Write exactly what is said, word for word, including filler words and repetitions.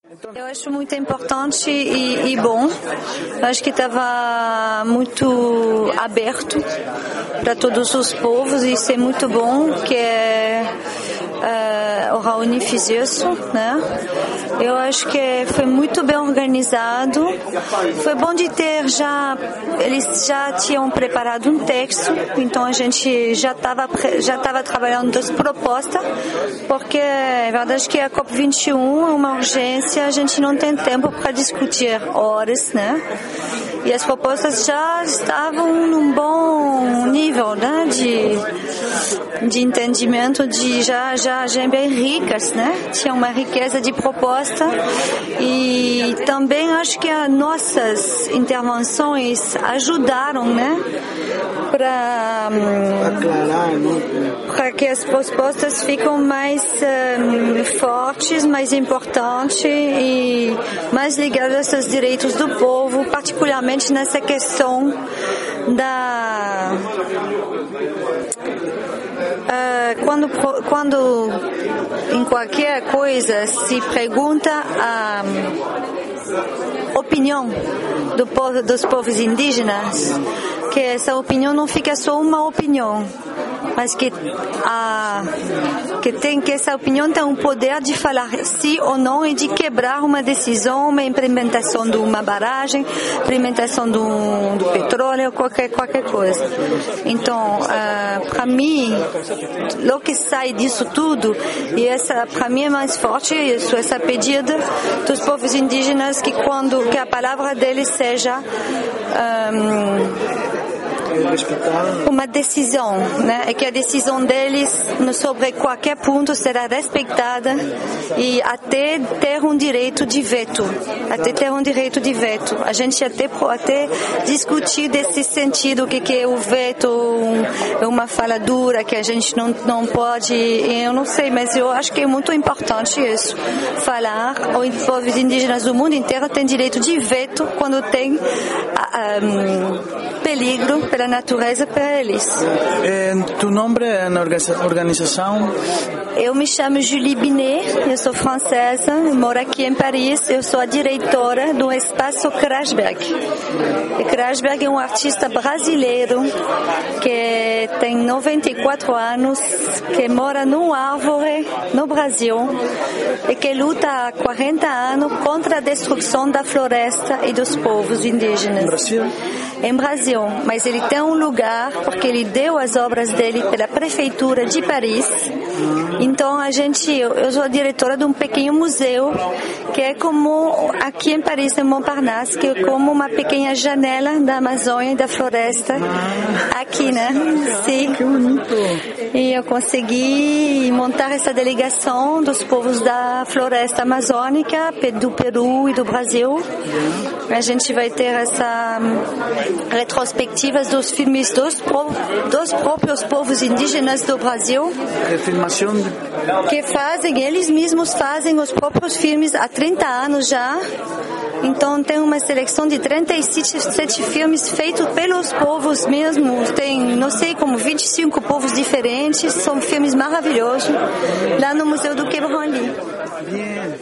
Eu acho muito importante e, e bom. Eu acho que estava muito aberto para todos os povos e isso é muito bom, que é uh, o Raoni fez isso, né? Eu acho que foi muito bem organizado. Foi bom de ter já, eles já tinham preparado um texto, então a gente já estava já estava trabalhando das propostas, porque é verdade que a COP vinte e um é uma urgência, a gente não tem tempo para discutir horas, né? E as propostas já estavam num bom nível, né, de, de entendimento, de já, já, já bem ricas, né? Tinha uma riqueza de proposta e também acho que as nossas intervenções ajudaram, né, para para que as propostas ficam mais um, fortes, mais importantes e mais ligadas aos direitos do povo, particularmente nessa questão da uh, quando quando em qualquer coisa se pergunta a opinião do povo, dos povos indígenas, que essa opinião não fica só uma opinião, mas que a que tem que essa opinião tem o poder de falar sim ou não e de quebrar uma decisão, uma implementação de uma barragem, implementação do, do petróleo, qualquer qualquer coisa. Então, uh, para mim, o que sai disso tudo, e essa para mim é mais forte isso, essa pedida dos povos indígenas que quando que a palavra deles seja um, uma decisão, né? É que a decisão deles sobre qualquer ponto será respeitada e até ter um direito de veto, até ter um direito de veto. A gente até até discutir desse sentido, o que que é o veto, um, uma fala dura que a gente não não pode, eu não sei, mas eu acho que é muito importante isso. Falar, os povos indígenas do mundo inteiro têm direito de veto quando tem um, peligro pela natureza para eles. Eh, tu nome é na organização? Eu me chamo Julie Binet, eu sou francesa, moro aqui em Paris, eu sou a diretora do Espaço Krasberg. E Krasberg é um artista brasileiro que tem noventa e quatro anos, que mora numa árvore no Brasil e que luta há quarenta anos contra a destruição da floresta e dos povos indígenas. Em Brasil? Em Brasil, mas ele tem um lugar porque ele deu as obras dele pela prefeitura de Paris. Então a gente, eu sou a diretora de um pequeno museu que é como aqui em Paris, em Montparnasse, que é como uma pequena janela da Amazônia e da floresta aqui, né? Sim. Que bonito. E eu consegui montar essa delegação dos povos da floresta amazônica, do Peru e do Brasil. A gente vai ter essa retrospectivas dos filmes dos, dos próprios povos indígenas do Brasil. É filmação de... que fazem, eles mesmos fazem os próprios filmes há trinta anos já. Então tem uma seleção de trinta e sete filmes feitos pelos povos mesmos. Tem, não sei, como vinte e cinco povos diferentes. São filmes maravilhosos lá no Museu do Quai Branly.